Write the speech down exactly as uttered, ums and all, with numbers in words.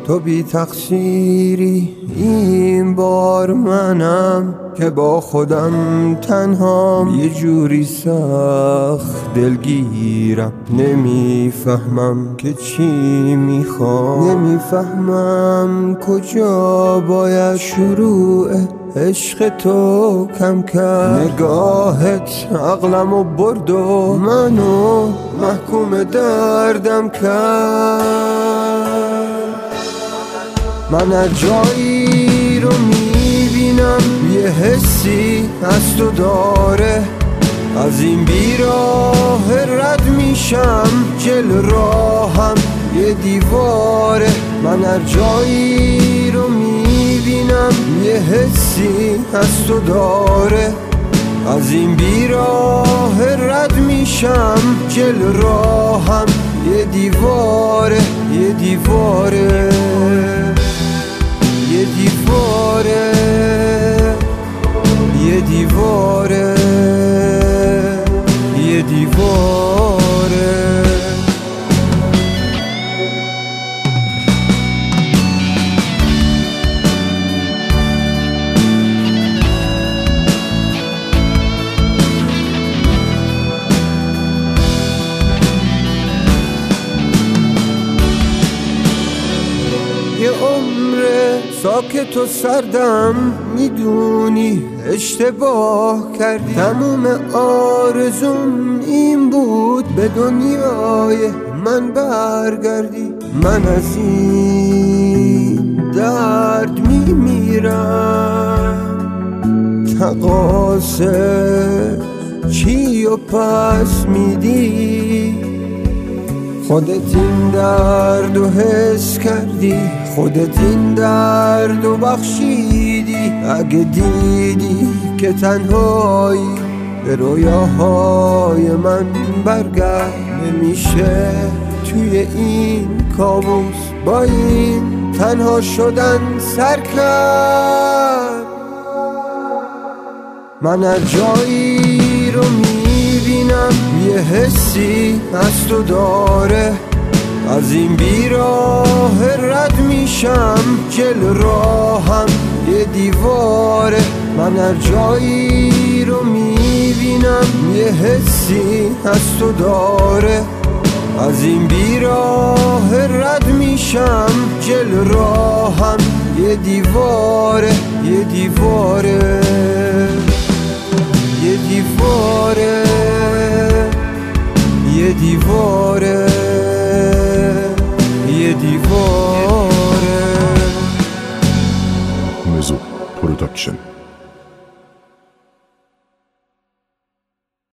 تو بی تقصیری، این بار منم که با خودم تنهام. یه جوری سخت دلگیرم، نمیفهمم که چی میخوام. نمیفهمم کجا باید شروع عشق تو کم کرد. نگاهت عقلمو برد و منو محکوم دردم کرد. من هر جایی رو میبینم یه حسی از تو داره، از این بیراه رد میشم، جل راهم یه دیواره. من هر جایی رو میبینم یه حسی از تو داره، از این بیراه رد میشم، جل راهم یه دیواره، یه دیواره، یه دیواره، یه دیواره، یه دیواره. یه عمره ساکت و سردم، میدونی اشتباه کردی. تموم آرزوم این بود به دنیای من برگردی. من از این درد میمیرم، تقاصر چی و پس میدی؟ خودت این درد و حس کردی، خودت این درد و بخشیدی. اگه دیدی که تنهایی، به رویاهای من برگرد. نمیشه توی این کابوس با این تنها شدن سر کرد. من هر جایی رو میبینم یه حسی از تو داره، از این بیراه رد میشم، جل راهم یه دیواره. من هر جایی رو میبینم یه حسی از تو داره، از این بیراه رد میشم، جل راهم یه دیواره، یه دیواره، یه دیواره، یه دیواره.